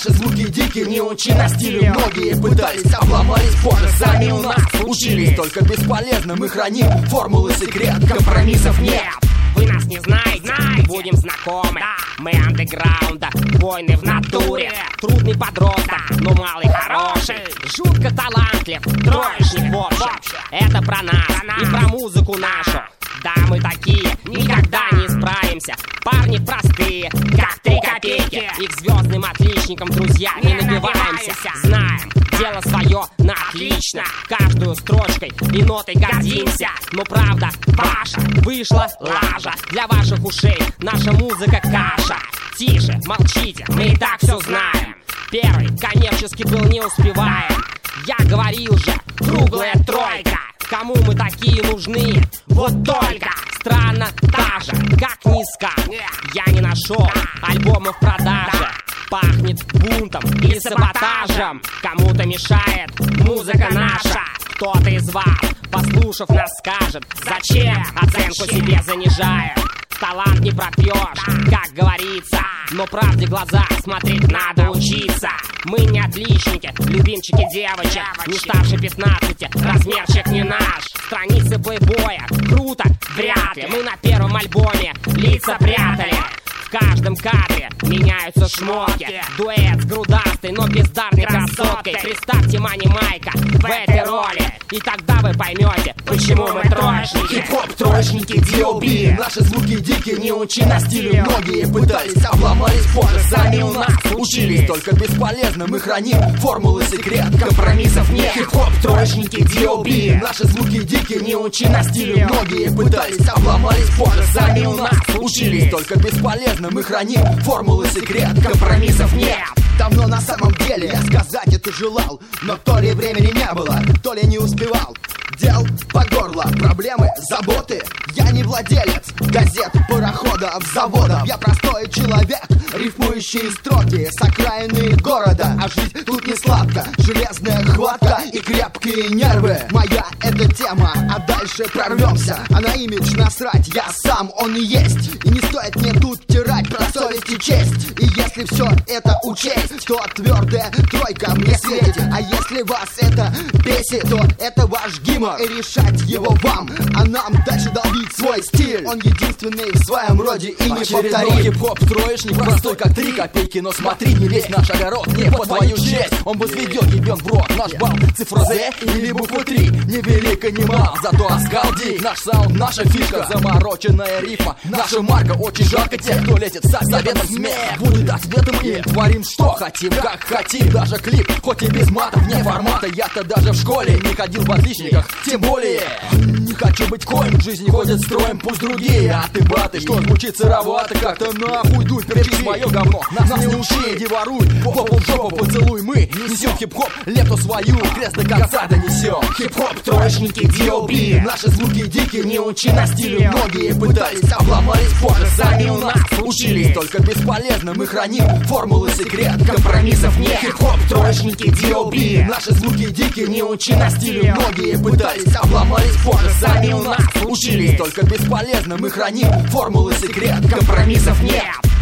Наши звуки дикие, не учи на стиле. Многие пытались, обломались позже, сами у нас учились. Только бесполезно мы храним формулы секрет, компромиссов нет. Вы нас не знаете, будем знакомы. Мы андеграунда, воины в натуре. Трудный подросток, но малый хороший. Жутко талантлив, троечник в общем. Это про нас и про музыку нашу. Да, мы такие, никогда не справимся. Парни простые, как 3 копейки. И к звездным отличникам, друзья, не набиваемся. Знаем, дело свое на отлично. Каждую строчкой и нотой гордимся. Но правда ваша вышла лажа. Для ваших ушей наша музыка каша. Тише, молчите, мы и так все знаем. Первый коммерчески был не успеваем. Я говорил же, круглая тройка. Кому мы такие нужны? Вот только странно та же, как низко. Я не нашел альбомы в продаже. Пахнет бунтом и саботажем. Кому-то мешает музыка наша. Кто-то из вас, послушав нас, скажет: зачем оценку себе занижаем? Талант не пропьешь, как говорится. Но правде в глаза смотреть надо учиться. Мы не отличники, любимчики девочек. Не старше 15, размерчик не наш. Страницы плейбоя, круто, вряд ли. Мы на первом альбоме лица прятали. В каждом кадре меняются шмотки. Дуэт с грудастой, но бездарной красоткой. Представьте Мани Майка в этой роли, и тогда вы поймете, почему мы троечники. Хип-хоп, троечники, D.O.B. Наши звуки дикие, не учи на стиле. Многие пытались, обломались позже, сами у нас учились. Только бесполезно мы храним формулы секрет, компромиссов нет. Хип-хоп, троечники, D.O.B. Наши звуки дикие, не учи на стиле. Многие пытались, обломались позже, сами у нас учились. Только бесполезно мы храним формулы секрет, компромиссов нет. Давно на самом деле я сказать это желал, но то ли времени не было, то ли не успевал. Дел по горло, проблемы, заботы. Я не владелец газет, пароходов, заводов. Я простой человек, рифмующий строки с окраины города. А жизнь тут не сладко, железная хватка и крепкие нервы. Моя эта тема, а дальше прорвемся. А на имидж насрать, я сам он и есть. И не стоит мне тут тирать про совесть и честь. И если все это учесть, то твердая тройка мне светит. А если вас это бесит, то это ваш гимн. И решать его вам, а нам дальше долбить свой стиль. Он единственный в своем роде и не повторим. Хип-хоп троечник, простой как 3 копейки. Но смотри, не лезь в наш огород, не по твою честь. Он возведет, ебен в рот наш бал. Цифра Z или буква 3, не велик и не мал, зато оскал дик. Наш саунд, наша фишка, замороченная рифма. Наша марка, очень жарко тех, кто лезет со советом смех. Будет ответом и творим что хотим, как хотим. Даже клип, хоть и без матов, не формата. Я-то даже в школе не ходил в отличниках. Тем более, не хочу быть коем. Жизнь ходит строем, пусть другие. А ты баты, что звучит сыровато. Как-то нахуй дуй, перечись мое говно. Нас не учи, иди воруй, попу в жопу поцелуй. Мы несем хип-хоп, лепту свою, крест до конца донесем. Хип-хоп, троечники, D.O.B. Наши звуки дикие, не учи на стиле. Многие пытались, обломались позже, сами у нас учились. Только бесполезно мы храним формулы секрет, компромиссов нет. Хип-хоп, троечники, D.O.B. Наши звуки дикие, не учи на стиле. Многие пытались, обломались позже, сами у нас учились. Только бесполезно мы храним формулы секрет, компромиссов нет.